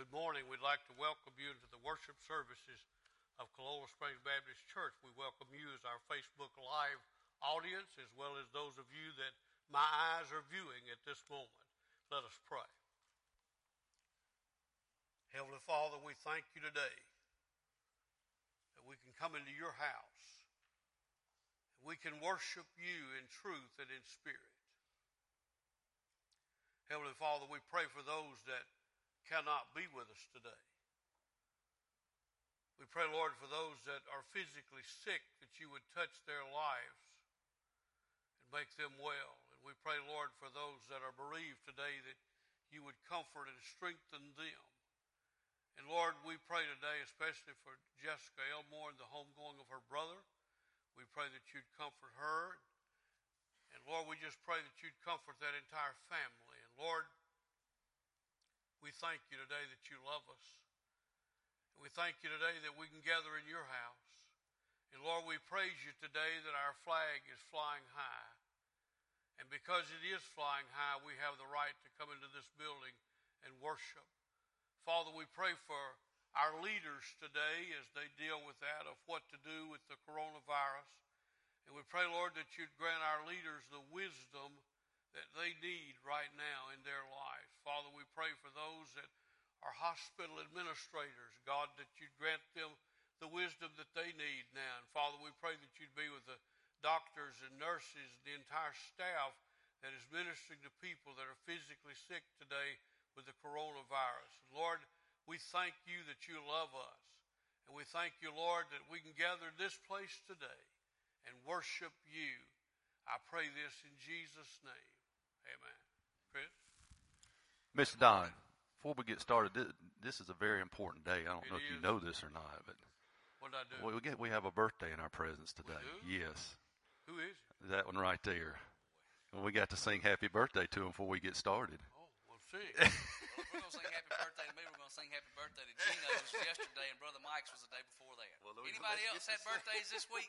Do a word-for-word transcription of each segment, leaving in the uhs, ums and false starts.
Good morning. We'd like to welcome you into the worship services of Calola Springs Baptist Church. We welcome you as our Facebook Live audience, as well as those of you that my eyes are viewing at this moment. Let us pray. Heavenly Father, we thank you today that we can come into your house. We can worship you in truth and in spirit. Heavenly Father, we pray for those that cannot be with us today. We pray, Lord, for those that are physically sick, that you would touch their lives and make them well. And we pray, Lord, for those that are bereaved today, that you would comfort and strengthen them. And Lord, we pray today, especially for Jessica Elmore and the homegoing of her brother. We pray that you'd comfort her. And Lord, we just pray that you'd comfort that entire family. And Lord, we thank you today that you love us. And we thank you today that we can gather in your house. And Lord, we praise you today that our flag is flying high. And because it is flying high, we have the right to come into this building and worship. Father, we pray for our leaders today as they deal with that, of what to do with the coronavirus. And we pray, Lord, that you'd grant our leaders the wisdom that they need right now in their lives. Father, we pray for those that are hospital administrators, God, that you'd grant them the wisdom that they need now. And Father, we pray that you'd be with the doctors and nurses, the entire staff that is ministering to people that are physically sick today with the coronavirus. And Lord, we thank you that you love us. And we thank you, Lord, that we can gather in this place today and worship you. I pray this in Jesus' name. Amen. Chris? Mister Don, before we get started, this, this is a very important day. I don't It know if is. you know this or not, but What did I do? we, we, get, we have a birthday in our presence today. We do? Yes. Who is it? That one right there. And we got to sing happy birthday to him before we get started. Oh, well, see. Well, if we're going to sing happy birthday to me, we're going to sing happy birthday to Gino's yesterday, and Brother Mike's was the day before that. Well, Anybody else had birthdays this week?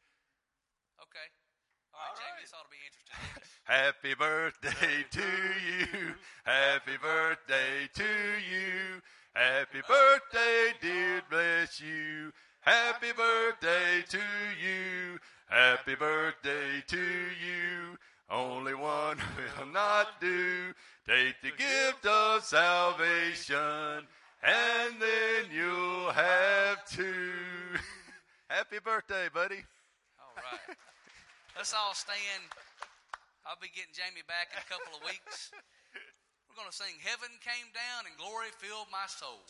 Okay. All right, All Jamie, right. this ought to be interesting. Happy birthday to you. Happy birthday to you. Happy birthday, dear, bless you. Happy birthday to you. Happy birthday to you. Only one will not do. Take the gift of salvation, and then you'll have two. Happy birthday, buddy. All right. Let's all stand. I'll be getting Jamie back in a couple of weeks. We're going to sing Heaven Came Down and Glory Filled My Soul.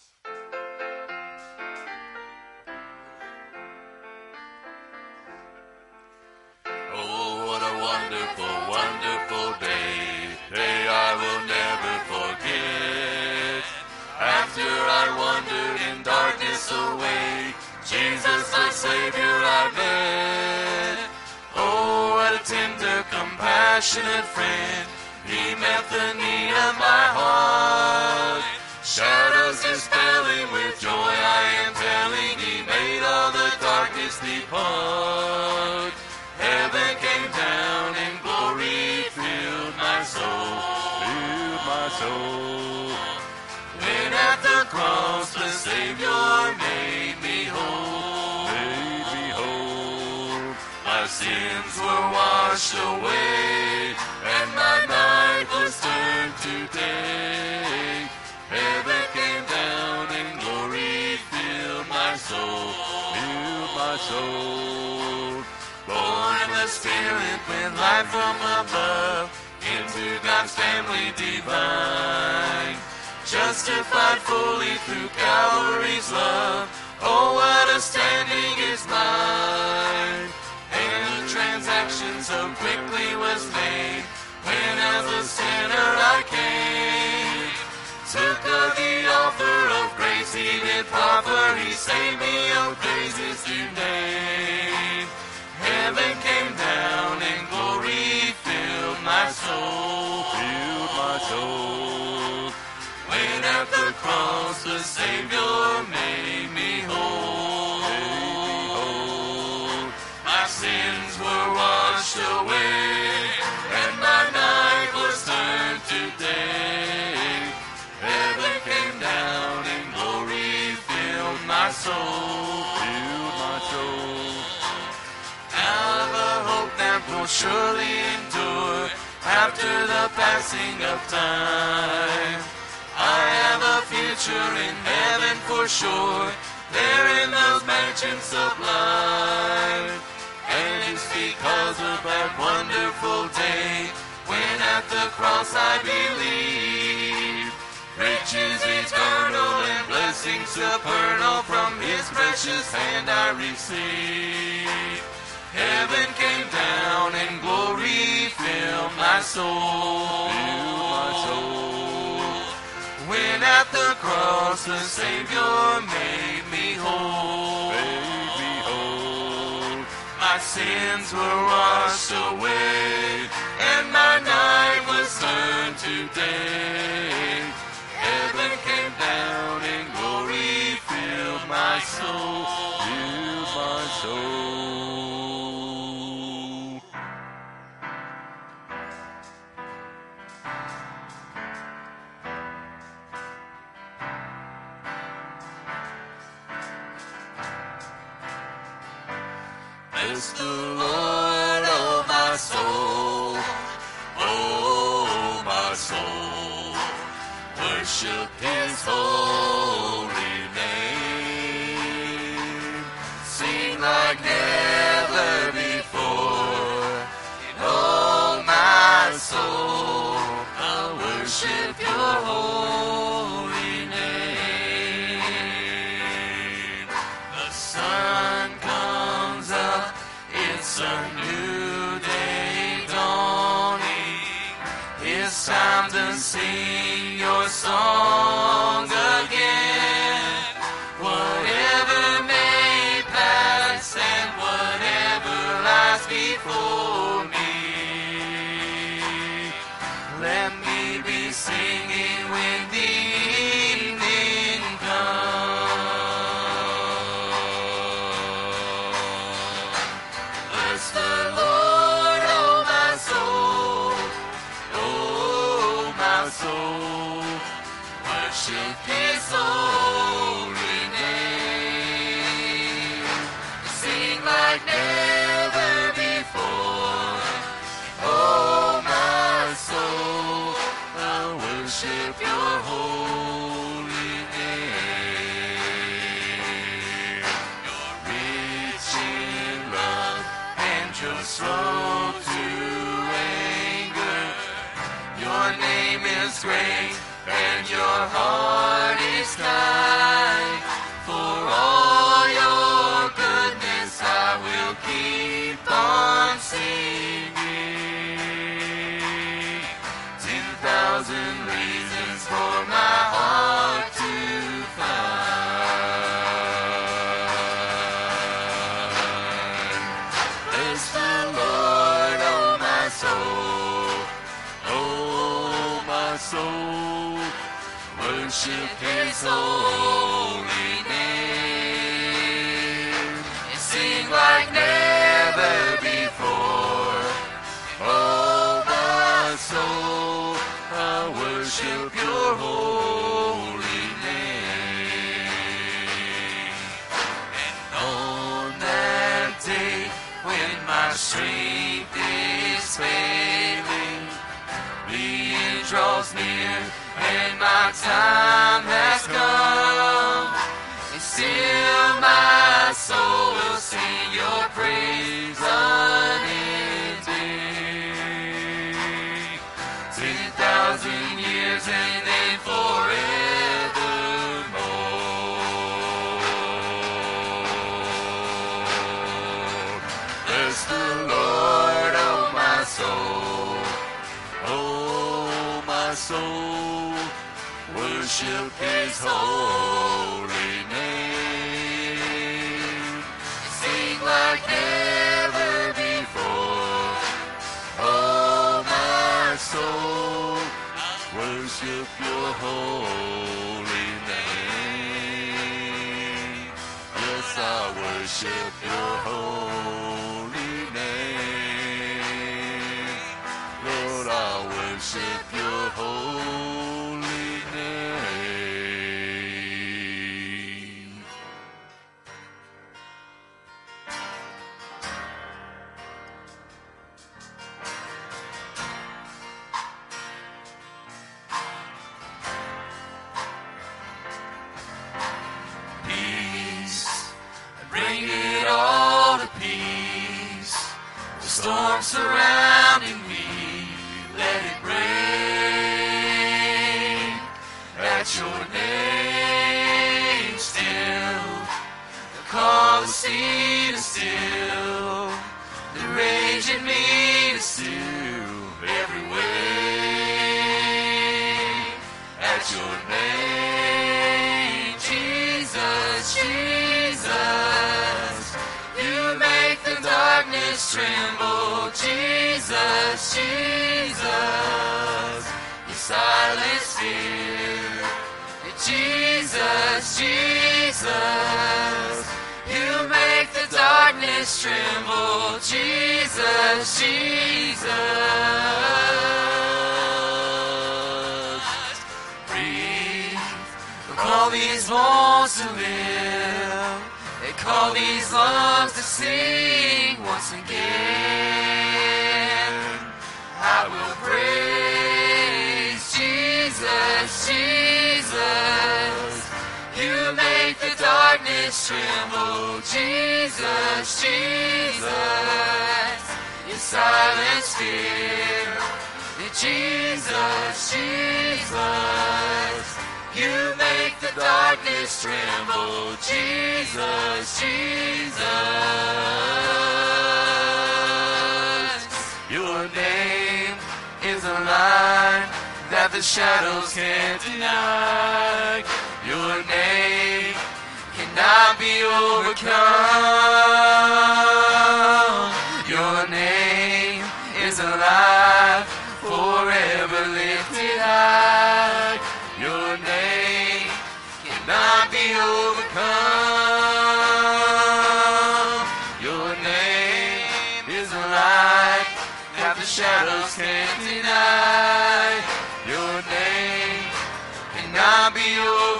Oh, what a wonderful, wonderful day, day I will never forget. After I wandered in darkness away, Jesus my Savior I met. Oh, what a tender, compassionate friend, He met the need of my heart. Shadows dispelling with joy I am telling, He made all the darkness depart. Heaven came down and glory filled my soul, filled my soul. When at the cross the Savior made me whole, made me whole. My sins were washed away, and my night was turned to day. Heaven came down and glory filled my soul, filled my soul. Born of the Spirit with life from above, into God's family divine. Justified fully through Calvary's love, oh what a standing is mine. And the transaction so quickly was made, when as a sinner I came. Took of the offer of grace He did proffer, He saved me, oh praise His due name. Heaven came down and glory filled my soul, filled my soul. When at the cross the Savior made me whole, made me whole. My sins were washed away, and my night was turned to day. Heaven came down and surely endure after the passing of time. I have a future in heaven for sure, there in those mansions sublime. And it's because of that wonderful day when at the cross I believe. Riches eternal and blessings supernal from His precious hand I receive. Heaven came down and glory filled my soul. Filled my soul. When at the cross the Savior made me whole. Made me whole. My sins were washed away and my night was turned to day. Heaven came down and glory filled my soul. Filled my soul. Bless the Lord, oh my soul, oh my soul, worship His holy name. Sing like never before, oh my soul, I'll worship Your holy name. The sun comes up, it's a new day dawning. It's time to sing Your song again. Whatever may pass and whatever lies before me, let me be singing when the evening comes. Bless the Lord, oh my soul, oh my soul, worship His holy name. Sing like never before, oh my soul, I'll worship Your holy name. You're rich in love and You're slow to anger. Your name is great and Your heart is kind. For all Your goodness I will keep on singing. Ten thousand reasons for my heart to find. Bless the Lord, oh my soul, oh my soul, worship His holy name. Sing like never before, oh my soul, I worship Your holy name. And on that day when my strength is failing, the end draws near and my time has come, and still my soul will sing Your praise unending. Ten thousand years and then forevermore. Bless the Lord, oh my soul, oh my soul, worship His holy name. Sing like never before, oh my soul, worship Your holy name. Yes, I worship Your holy name. Lord, I worship Your holy name. at your name, Jesus, Jesus. You make the darkness tremble, Jesus, Jesus. You silence fear, Jesus, Jesus. You make the darkness tremble, Jesus, Jesus. Breathe, call these bones to live. They call these lungs to sing once again. I will praise Jesus, Jesus. You make the darkness tremble, Jesus, Jesus. You silence fear, Jesus, Jesus. You make the darkness tremble, Jesus, Jesus. Your name is a light that the shadows can't deny. Your name cannot be overcome. Your name is alive, forever lifted high. Your name cannot be overcome. Your name is a light that the shadows can't deny. Your name cannot be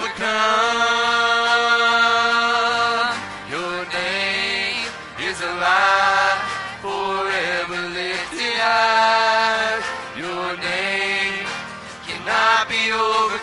overcome. Your name is a light forever lifted high. Your name cannot be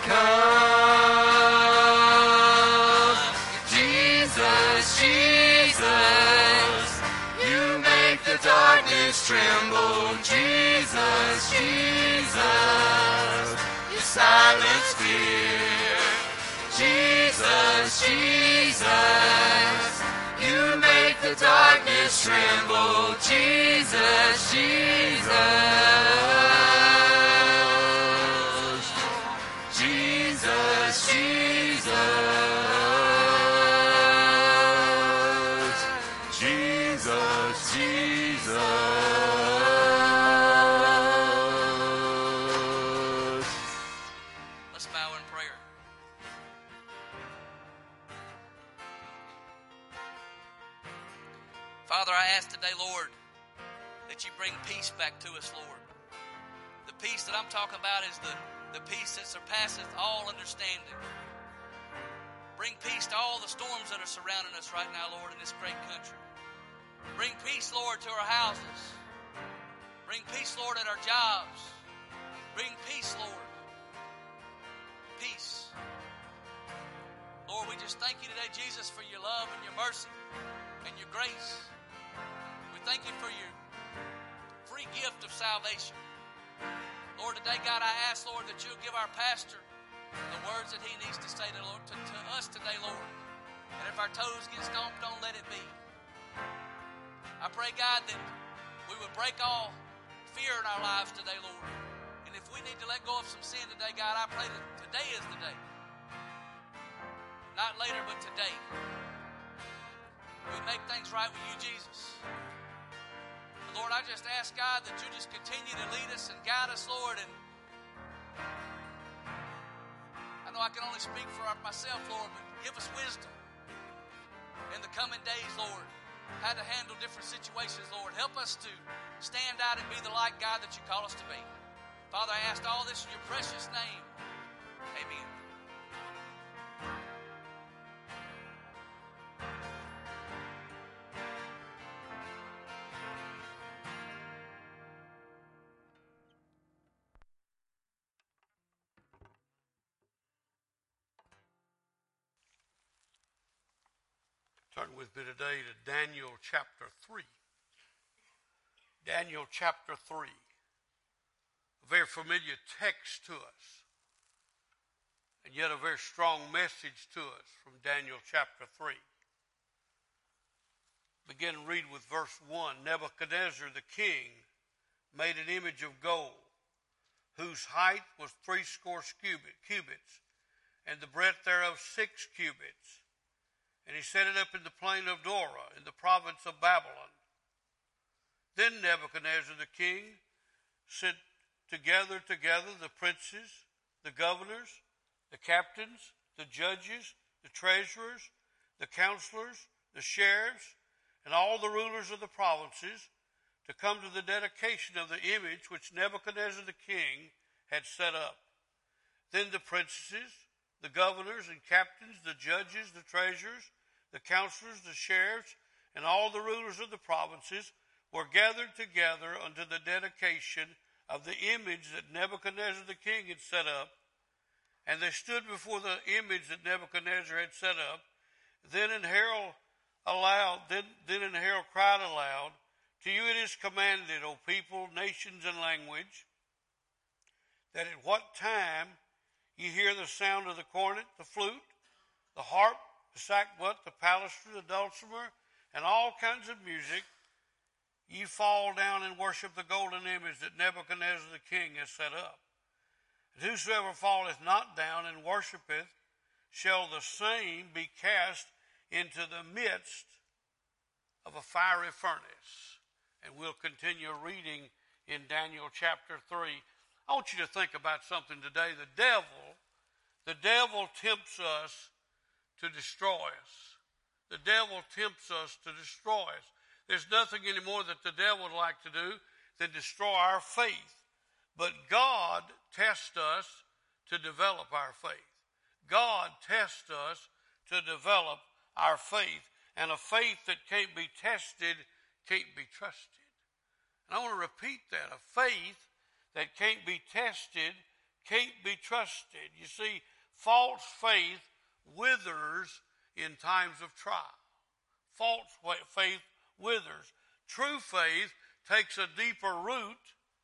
overcome. Jesus, Jesus, you make the darkness tremble. Jesus, Jesus, you silence fear. Jesus, Jesus, you make the darkness tremble. Jesus, Jesus, Jesus, Jesus, Jesus, Jesus. Let's bow in prayer. Father, I ask today, Lord, that you bring peace back to us, Lord. The peace that I'm talking about is the, the peace that surpasseth all understanding. Bring peace to all the storms that are surrounding us right now, Lord, in this great country. Bring peace, Lord, to our houses. Bring peace, Lord, at our jobs. Bring peace, Lord. Peace. Lord, we just thank you today, Jesus, for your love and your mercy and your grace. We thank you for your free gift of salvation. Lord, today, God, I ask, Lord, that you'll give our pastor the words that he needs to say to, Lord, to, to us today, Lord. And if our toes get stomped on, let it be. I pray, God, that we would break all fear in our lives today, Lord. And if we need to let go of some sin today, God, I pray that today is the day. Not later, but today. We make things right with you, Jesus. And Lord, I just ask, God, that you just continue to lead us and guide us, Lord. And I know I can only speak for myself, Lord, but give us wisdom in the coming days, Lord. How to handle different situations, Lord. Help us to stand out and be the light, God, that you call us to be. Father, I ask all this in your precious name. Amen. Turn with me today to Daniel chapter three. Daniel chapter three. A very familiar text to us, and yet a very strong message to us from Daniel chapter three. Begin to read with verse one. Nebuchadnezzar the king made an image of gold, whose whose height was threescore cubits, and the breadth thereof six cubits. And he set it up in the plain of Dora, in the province of Babylon. Then Nebuchadnezzar the king sent together together the princes, the governors, the captains, the judges, the treasurers, the counselors, the sheriffs, and all the rulers of the provinces, to come to the dedication of the image which Nebuchadnezzar the king had set up. Then the princesses, the governors and captains, the judges, the treasurers, the counselors, the sheriffs, and all the rulers of the provinces were gathered together unto the dedication of the image that Nebuchadnezzar the king had set up. And they stood before the image that Nebuchadnezzar had set up. Then an herald aloud, then, then an herald cried aloud, To you it is commanded, O people, nations, and language, that at what time ye hear the sound of the cornet, the flute, the harp, the sackbut, the palaster, the dulcimer, and all kinds of music, ye fall down and worship the golden image that Nebuchadnezzar the king has set up. And whosoever falleth not down and worshipeth, shall the same be cast into the midst of a fiery furnace. And we'll continue reading in Daniel chapter three. I want you to think about something today. The devil, the devil tempts us to destroy us. The devil tempts us to destroy us. There's nothing anymore that the devil would like to do than destroy our faith. But God tests us to develop our faith. God tests us to develop our faith. And a faith that can't be tested can't be trusted. And I want to repeat that. A faith that can't be tested can't be trusted. You see, false faith withers in times of trial. False faith withers. True faith takes a deeper root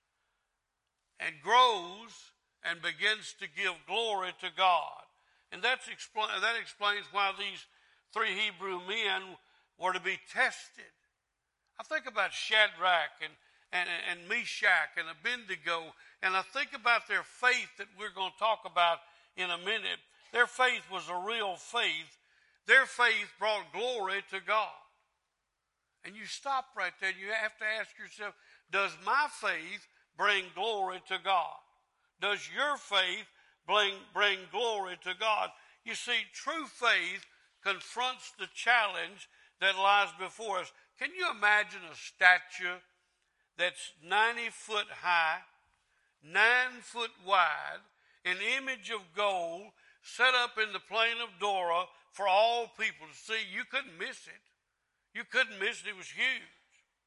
and grows and begins to give glory to God. And that's expl- that explains why these three Hebrew men were to be tested. I think about Shadrach and, and, and Meshach and Abednego, and I think about their faith that we're going to talk about in a minute. Their faith was a real faith. Their faith brought glory to God. And you stop right there and you have to ask yourself, does my faith bring glory to God? Does your faith bring, bring glory to God? You see, true faith confronts the challenge that lies before us. Can you imagine a statue that's ninety foot high, nine foot wide, an image of gold set up in the plain of Dora for all people to see? You couldn't miss it. You couldn't miss it. It was huge.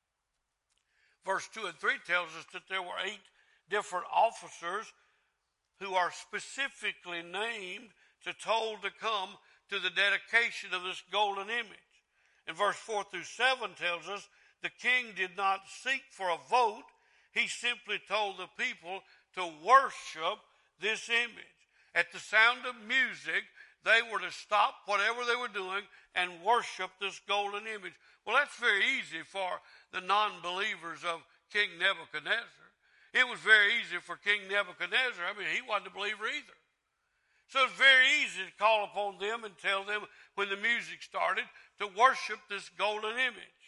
Verse two and three tells us that there were eight different officers who are specifically named to told to come to the dedication of this golden image. And verse four through seven tells us the king did not seek for a vote. He simply told the people to worship this image. At the sound of music, they were to stop whatever they were doing and worship this golden image. Well, that's very easy for the non-believers of King Nebuchadnezzar. It was very easy for King Nebuchadnezzar. I mean, he wasn't a believer either. So it's very easy to call upon them and tell them when the music started to worship this golden image.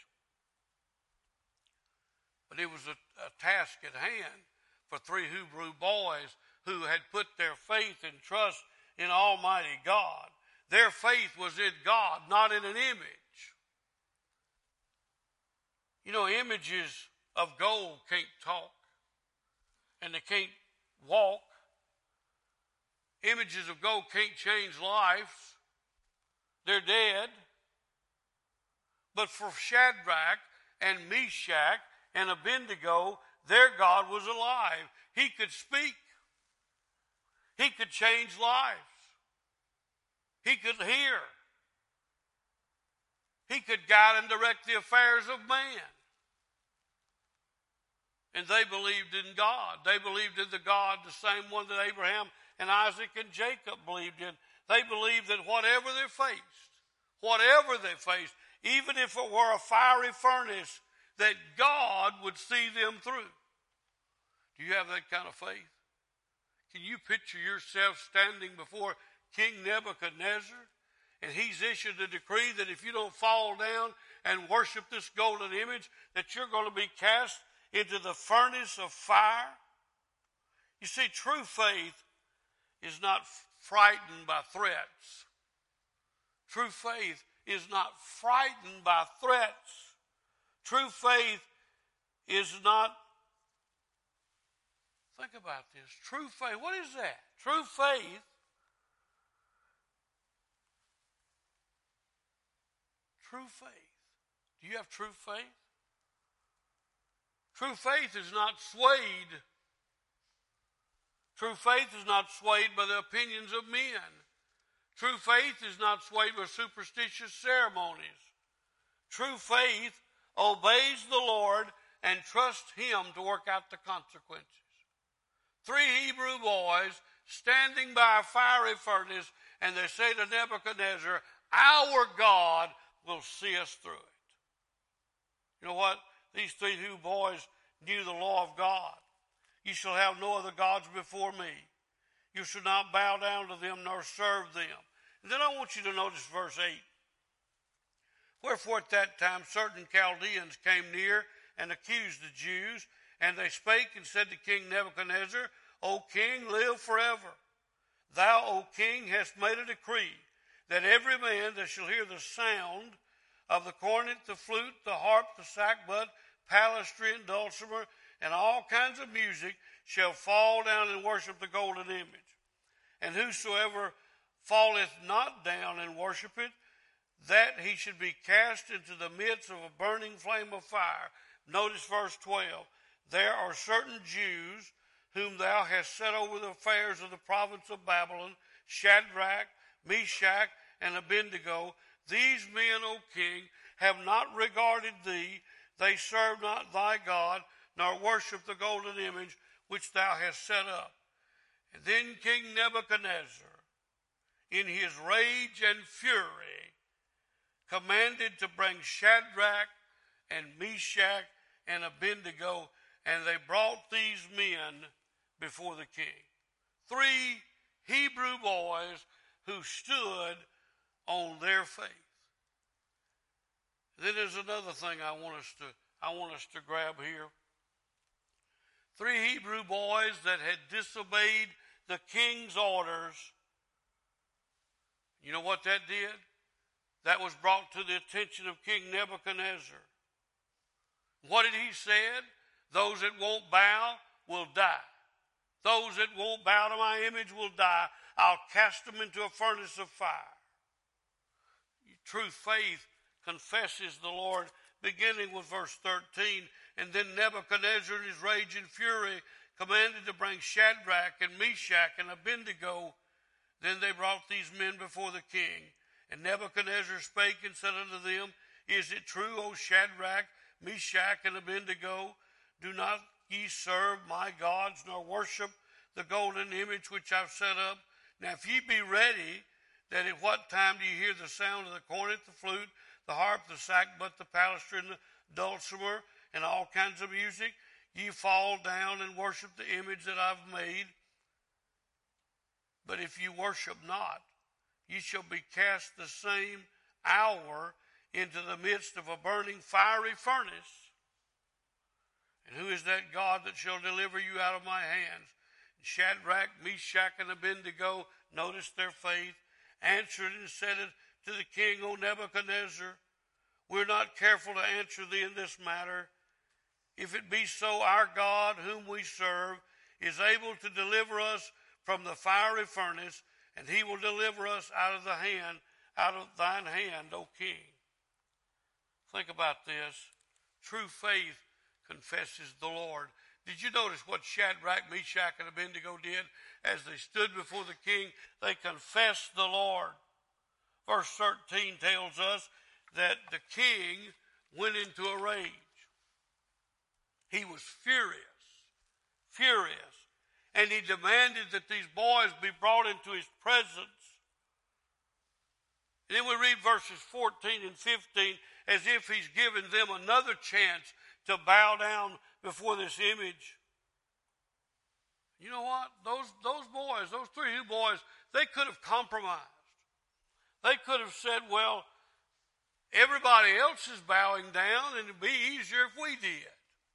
But it was a, a task at hand for three Hebrew boys who had put their faith and trust in Almighty God. Their faith was in God, not in an image. You know, images of gold can't talk, and they can't walk. Images of gold can't change lives. They're dead. But for Shadrach and Meshach and Abednego, their God was alive. He could speak. He could change lives. He could hear. He could guide and direct the affairs of man. And they believed in God. They believed in the God, the same one that Abraham and Isaac and Jacob believed in. They believed that whatever they faced, whatever they faced, even if it were a fiery furnace, that God would see them through. Do you have that kind of faith? Can you picture yourself standing before King Nebuchadnezzar? And he's issued a decree that if you don't fall down and worship this golden image, that you're going to be cast into the furnace of fire. You see, true faith is not frightened by threats. True faith is not frightened by threats. True faith is not, think about this, true faith, what is that? True faith True faith. Do you have true faith? True faith is not swayed. True faith is not swayed by the opinions of men. True faith is not swayed by superstitious ceremonies. True faith obeys the Lord and trusts Him to work out the consequences. Three Hebrew boys standing by a fiery furnace, and they say to Nebuchadnezzar, our God will see us through it. You know what? These three Hebrew boys knew the law of God. You shall have no other gods before me. You shall not bow down to them nor serve them. And then I want you to notice verse eight. Wherefore at that time certain Chaldeans came near and accused the Jews, and they spake and said to King Nebuchadnezzar, O king, live forever. Thou, O king, hast made a decree that every man that shall hear the sound of the cornet, the flute, the harp, the sackbut, palestrine, dulcimer, and all kinds of music shall fall down and worship the golden image. And whosoever falleth not down and worship it, that he should be cast into the midst of a burning flame of fire. Notice verse twelve. There are certain Jews whom thou hast set over the affairs of the province of Babylon, Shadrach, Meshach, and Abednego. These men, O king, have not regarded thee. They serve not thy God, nor worship the golden image which thou hast set up. And then King Nebuchadnezzar, in his rage and fury, commanded to bring Shadrach and Meshach and Abednego, and they brought these men before the king. Three Hebrew boys who stood on their faith. Then there's another thing I want us to I want us to grab here. Three Hebrew boys that had disobeyed the king's orders. You know what that did? That was brought to the attention of King Nebuchadnezzar. What did he say? Those that won't bow will die. Those that won't bow to my image will die. I'll cast them into a furnace of fire. True faith confesses the Lord, beginning with verse thirteen. And then Nebuchadnezzar in his rage and fury commanded to bring Shadrach and Meshach and Abednego. Then they brought these men before the king. And Nebuchadnezzar spake and said unto them, Is it true, O Shadrach, Meshach, and Abednego? Do not ye serve my gods, nor worship the golden image which I've set up? Now if ye be ready, that at what time do you hear the sound of the cornet, the flute, the harp, the sackbut, the palestrine, the dulcimer, and all kinds of music, ye fall down and worship the image that I've made. But if you worship not, ye shall be cast the same hour into the midst of a burning fiery furnace. And who is that God that shall deliver you out of my hands? And Shadrach, Meshach, and Abednego, notice their faith, answered and said to the king, O Nebuchadnezzar, we're not careful to answer thee in this matter. If it be so, our God, whom we serve, is able to deliver us from the fiery furnace, and he will deliver us out of the hand, out of thine hand, O king. Think about this. True faith confesses the Lord. Did you notice what Shadrach, Meshach, and Abednego did as they stood before the king? They confessed the Lord. Verse thirteen tells us that the king went into a rage. He was furious, furious, and he demanded that these boys be brought into his presence. And then we read verses fourteen and fifteen as if he's given them another chance to bow down before this image. You know what? Those, those boys, those three Hebrew boys, they could have compromised. They could have said, well, everybody else is bowing down and it'd be easier if we did.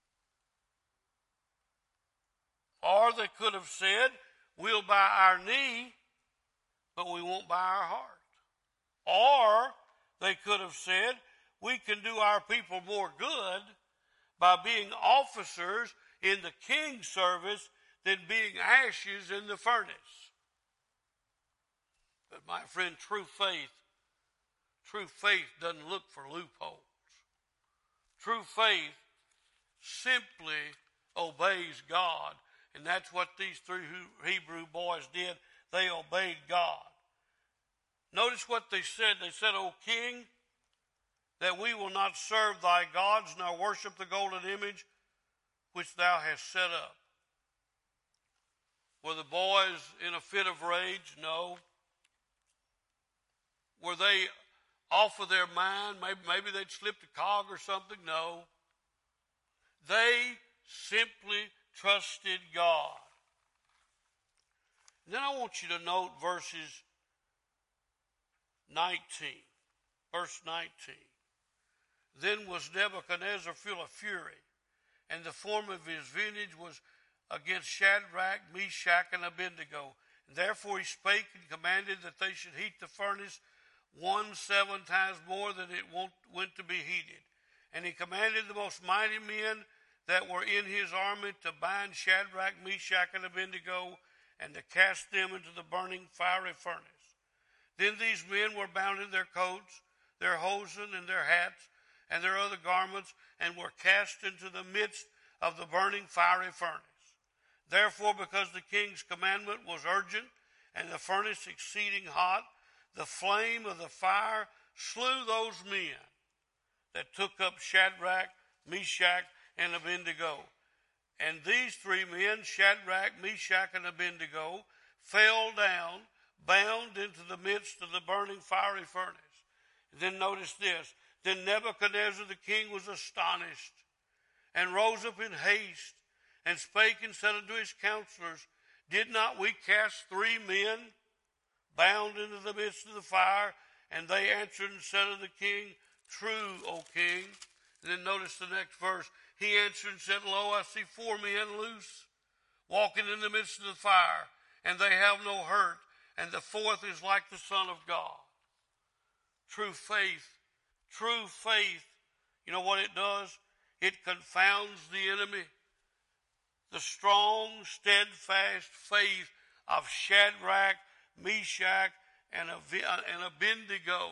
Or they could have said, we'll bow our knee, but we won't bow our heart. Or they could have said, we can do our people more good by being officers in the king's service than being ashes in the furnace. But my friend, true faith, true faith doesn't look for loopholes. True faith simply obeys God. And that's what these three Hebrew boys did. They obeyed God. Notice what they said. They said, O king, that we will not serve thy gods nor worship the golden image which thou hast set up. Were the boys in a fit of rage? No. Were they off of their mind? Maybe, maybe they'd slipped a cog or something? No. They simply trusted God. And then I want you to note verses nineteen. Verse nineteen. Then was Nebuchadnezzar full of fury, and the form of his visage was against Shadrach, Meshach, and Abednego. And therefore he spake and commanded that they should heat the furnace one seven times more than it went to be heated. And he commanded the most mighty men that were in his army to bind Shadrach, Meshach, and Abednego, and to cast them into the burning fiery furnace. Then these men were bound in their coats, their hosen, and their hats, and their other garments, and were cast into the midst of the burning fiery furnace. Therefore, because the king's commandment was urgent, and the furnace exceeding hot, the flame of the fire slew those men that took up Shadrach, Meshach, and Abednego. And these three men, Shadrach, Meshach, and Abednego, fell down, bound into the midst of the burning fiery furnace. And then notice this. Then Nebuchadnezzar the king was astonished, and rose up in haste, and spake and said unto his counselors, Did not we cast three men bound into the midst of the fire? And they answered and said unto the king, True, O king. And then notice the next verse. He answered and said, Lo, I see four men loose, walking in the midst of the fire, and they have no hurt, and the fourth is like the Son of God. True faith, true faith, you know what it does? It confounds the enemy. The strong, steadfast faith of Shadrach, Meshach, and Abednego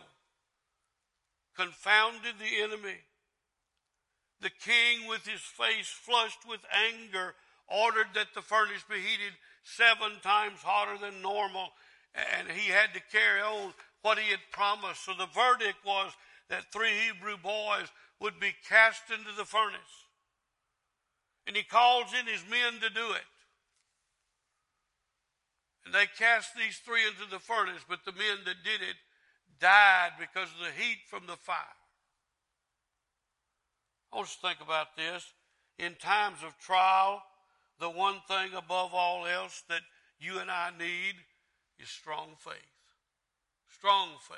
confounded the enemy. The king, with his face flushed with anger, ordered that the furnace be heated seven times hotter than normal, and he had to carry on what he had promised. So the verdict was that three Hebrew boys would be cast into the furnace. And he calls in his men to do it. And they cast these three into the furnace, but the men that did it died because of the heat from the fire. I want you to think about this. In times of trial, the one thing above all else that you and I need is strong faith. Strong faith.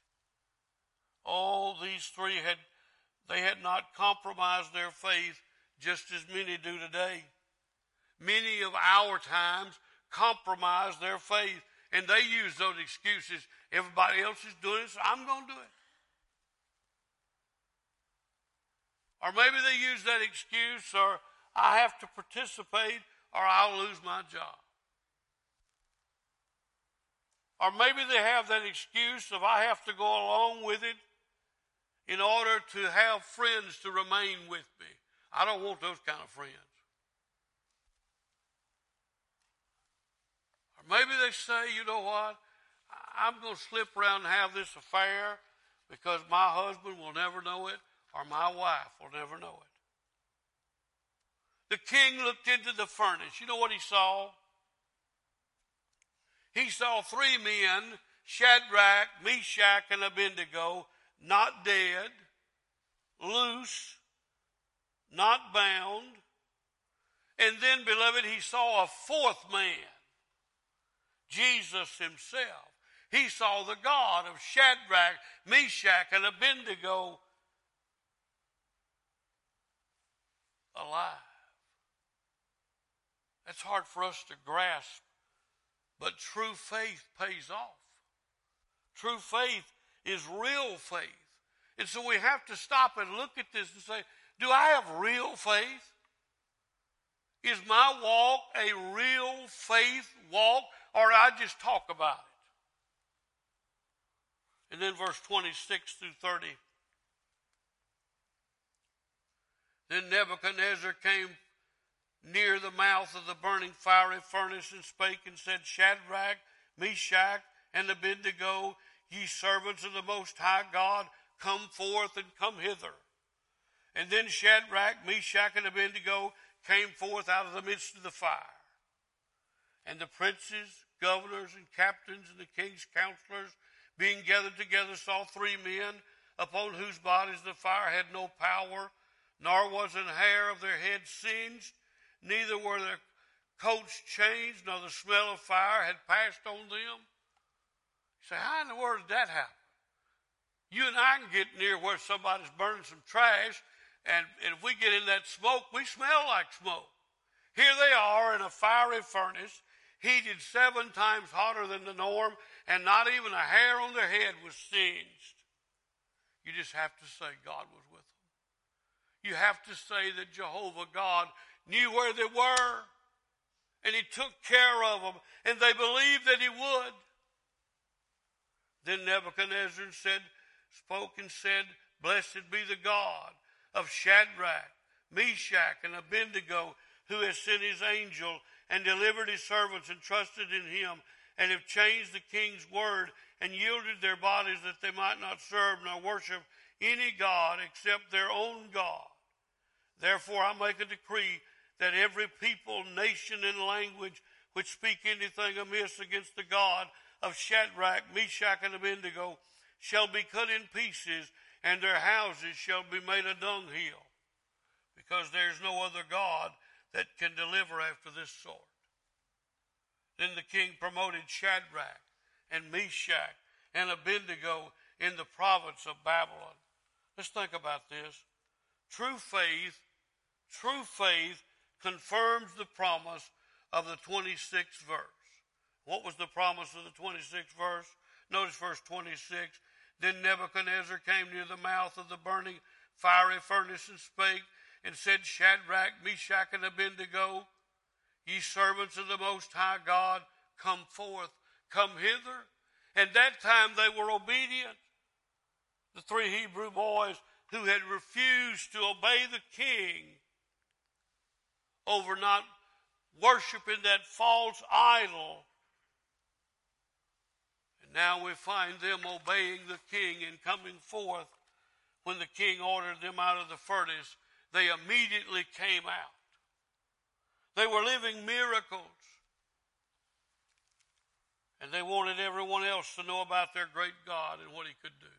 Oh, these three had, they had not compromised their faith just as many do today. Many of our times compromise their faith, and they use those excuses. Everybody else is doing it, so I'm going to do it. Or maybe they use that excuse, or I have to participate or I'll lose my job. Or maybe they have that excuse of I have to go along with it in order to have friends to remain with me. I don't want those kind of friends. Or maybe they say, you know what, I'm going to slip around and have this affair because my husband will never know it, or my wife will never know it. The king looked into the furnace. You know what he saw? He saw three men, Shadrach, Meshach, and Abednego, not dead, loose, not bound, And then, beloved, he saw a fourth man, Jesus himself. He saw the God of Shadrach, Meshach, and Abednego alive. That's hard for us to grasp, but true faith pays off. True faith is real faith. And so we have to stop and look at this and say, do I have real faith? Is my walk a real faith walk, or I just talk about it? And then verse twenty-six through thirty. Then Nebuchadnezzar came near the mouth of the burning fiery furnace and spake and said, Shadrach, Meshach, and Abednego, ye servants of the Most High God, come forth and come hither. And then Shadrach, Meshach, and Abednego came forth out of the midst of the fire. And the princes, governors, and captains, and the king's counselors, being gathered together, saw three men, upon whose bodies the fire had no power, nor was an hair of their head singed, neither were their coats changed, nor the smell of fire had passed on them. You say, how in the world did that happen? You and I can get near where somebody's burning some trash, and, and if we get in that smoke, we smell like smoke. Here they are in a fiery furnace, heated seven times hotter than the norm, and not even a hair on their head was singed. You just have to say God was with them. You have to say that Jehovah God knew where they were, and he took care of them, and they believed that he would. Then Nebuchadnezzar said, spoke and said, Blessed be the God of Shadrach, Meshach, and Abednego, who has sent his angel and delivered his servants and trusted in him, and have changed the king's word and yielded their bodies that they might not serve nor worship any god except their own God. Therefore I make a decree that every people, nation, and language which speak anything amiss against the God of Shadrach, Meshach, and Abednego shall be cut in pieces, and their houses shall be made a dunghill, because there is no other God that can deliver after this sort. Then the king promoted Shadrach and Meshach and Abednego in the province of Babylon. Let's think about this. True faith, true faith confirms the promise of the twenty-sixth verse. What was the promise of the twenty-sixth verse? Notice verse twenty-six. Then Nebuchadnezzar came near the mouth of the burning fiery furnace and spake and said, Shadrach, Meshach, and Abednego, ye servants of the Most High God, come forth, come hither. And that time they were obedient. The three Hebrew boys who had refused to obey the king over not worshiping that false idol. And now we find them obeying the king and coming forth. When the king ordered them out of the furnace, they immediately came out. They were living miracles. And they wanted everyone else to know about their great God and what he could do.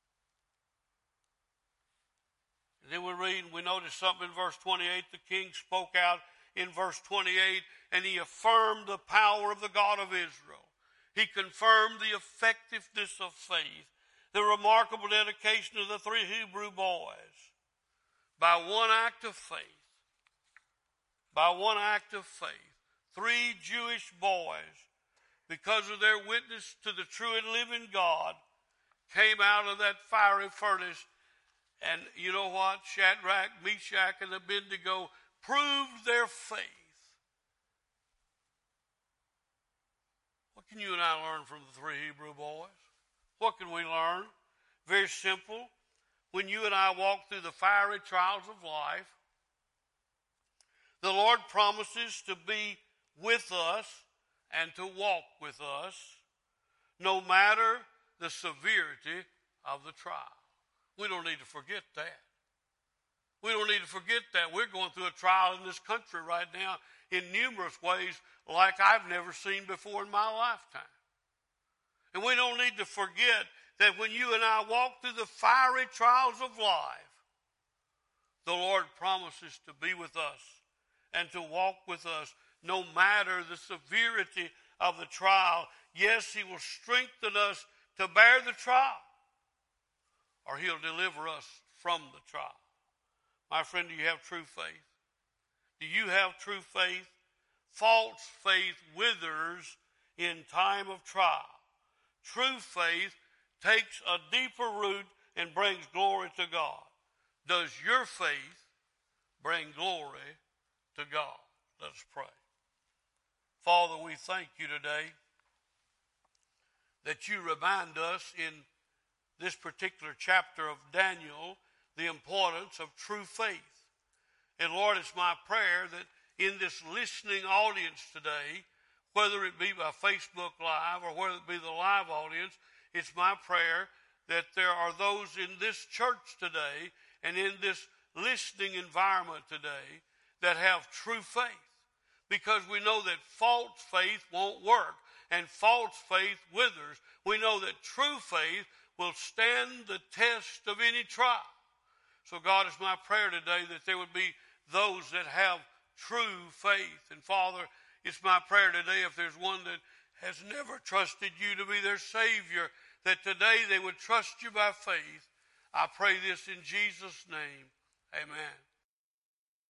And then we read, we notice something in verse twenty-eight. The king spoke out in verse twenty-eight, and he affirmed the power of the God of Israel. He confirmed the effectiveness of faith, the remarkable dedication of the three Hebrew boys. By one act of faith, by one act of faith, three Jewish boys, because of their witness to the true and living God, came out of that fiery furnace. And you know what? Shadrach, Meshach, and Abednego proved their faith. What can you and I learn from the three Hebrew boys? What can we learn? Very simple. When you and I walk through the fiery trials of life, the Lord promises to be with us and to walk with us, no matter the severity of the trial. We don't need to forget that. We don't need to forget that. We're going through a trial in this country right now in numerous ways like I've never seen before in my lifetime. And we don't need to forget that when you and I walk through the fiery trials of life, the Lord promises to be with us and to walk with us no matter the severity of the trial. Yes, he will strengthen us to bear the trial, or he'll deliver us from the trial. My friend, do you have true faith? Do you have true faith? False faith withers in time of trial. True faith takes a deeper root and brings glory to God. Does your faith bring glory to God? Let us pray. Father, we thank you today that you remind us in this particular chapter of Daniel the importance of true faith. And Lord, it's my prayer that in this listening audience today, whether it be by Facebook Live or whether it be the live audience, it's my prayer that there are those in this church today and in this listening environment today that have true faith. Because we know that false faith won't work and false faith withers. We know that true faith will stand the test of any trial. So God, it's my prayer today that there would be those that have true faith. And Father, it's my prayer today if there's one that has never trusted you to be their Savior, that today they would trust you by faith. I pray this in Jesus' name. Amen.